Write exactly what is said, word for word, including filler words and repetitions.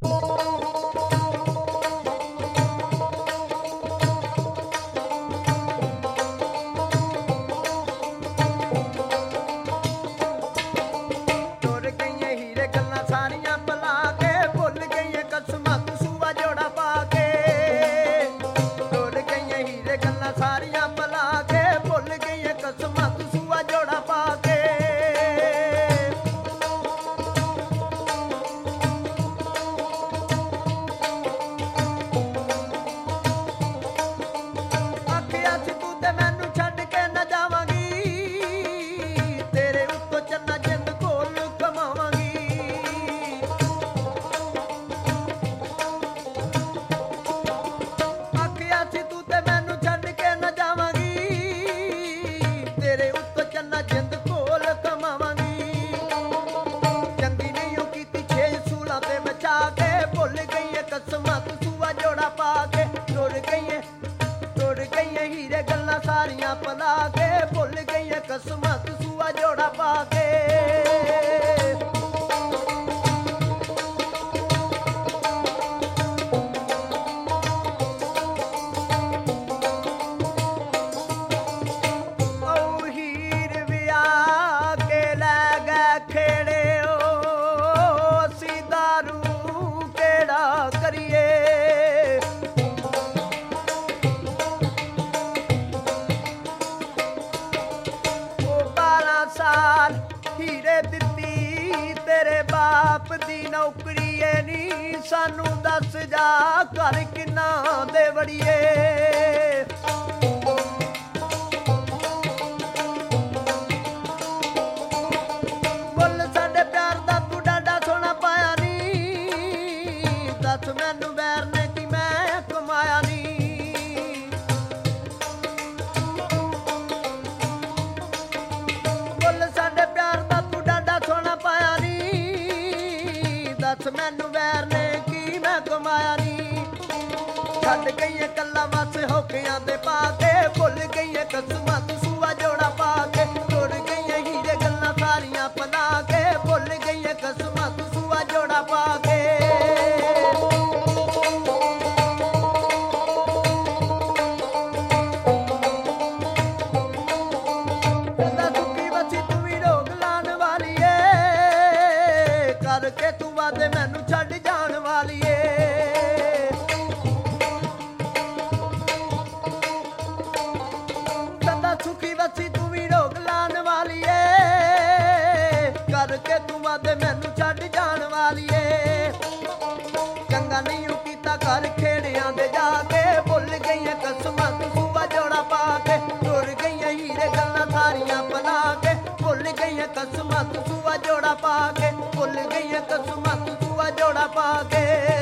ਸਾਰੀਆਂ ਭੁਲਾ ਕੇ ਭੁੱਲ ਗਈਆਂ ਕਸਮਾਂ ਸੂਆ ਜੋੜਾ ਪਾ ਕੇ ਉਹ ਹੀਰ ਵਿਆਹ ਕੇ ਲੈ ਗਏ ਖੇੜਿਓ ਅਸੀਂ ਦਾਰੂ ਕਿਹੜਾ ਕਰੀਏ ਸਾਲ ਹੀਰੇ ਦਿੱਤੀ ਤੇਰੇ ਬਾਪ ਦੀ ਨੌਕਰੀ ਏ ਨੀ ਸਾਨੂੰ ਦੱਸ ਜਾ ਘਰ ਕਿੰਨਾ ਦੇ ਵੜੀਏ ਮੁੱਲ ਸਾਡੇ ਪਿਆਰ ਦਾ ਤੂੰ ਡਾਡਾ ਸੋਨਾ ਪਾਇਆ ਨੀ ਦੱਸ ਮੈਨੂੰ ਵੈਰ ਨੇ ਕਿ ਮੈਂ ਕਮਾਇਆ ਨੀ ਮੈਨੂੰ ਵੈਰ ਨੇ ਕੀ ਮੈਂ ਕਮਾਇਆ ਨੀ ਛੱਡ ਗਈਏ ਕੱਲਾ ਵਸ ਹੋਕਿਆਂ ਦੇ ਪਾ ਕੇ ਭੁੱਲ ਗਈਏ ਕਸਮਾਂ ਸੂਆ ਜੋੜਾ ਪਾ ਕੇ ਟੁਰ ਗਈਏ ਹੀਰੇ ਗੱਲਾਂ ਸਾਰੀਆਂ ਭੁਲਾ ਕੇ ਭੁੱਲ ਗਈਏ ਕਸਮਾਂ ਸੂਆ ਜੋੜਾ ਪਾ ਕੇ ਕਰਕੇ ਤੂੰ ਵਾਦੇ ਮੈਨੂੰ ਛੱਡ ਜਾਣ ਵਾਲੀਏ ਸਦਾ ਸੁਖੀ ਵਸੀ ਤੂੰ ਵੀ ਰੋਗ ਲਾਣ ਵਾਲੀਏ ਕਰਕੇ ਤੂੰ ਵਾਦੇ ਮੈਨੂੰ ਛੱਡ ਜਾਣ ਵਾਲੀਏ ਚੰਗਾ ਨਹੀਂ ਉਹ ਕੀਤਾ ਘਰ ਖੇੜਿਆਂ ਦੇ ਜਾ ਕੇ ਭੁੱਲ ਗਈਆਂ ਕਸਮਾਂ ਸੂਆ ਜੋੜਾ ਪਾ ਕੇ ਟੁਰ ਗਈਆਂ ਹੀਰੇ ਗੱਲਾਂ ਸਾਰੀਆਂ ਭੁਲਾ ਕੇ ਭੁੱਲ ਗਈਆਂ ਕਸਮਾਂ ਸੂਆ ਜੋੜਾ ਪਾ ਕੇ ਭੁੱਲ ਗਈਆਂ ਕਸਮਾਂ ਸੂਆ ਜੋੜਾ ਪਾ ਕੇ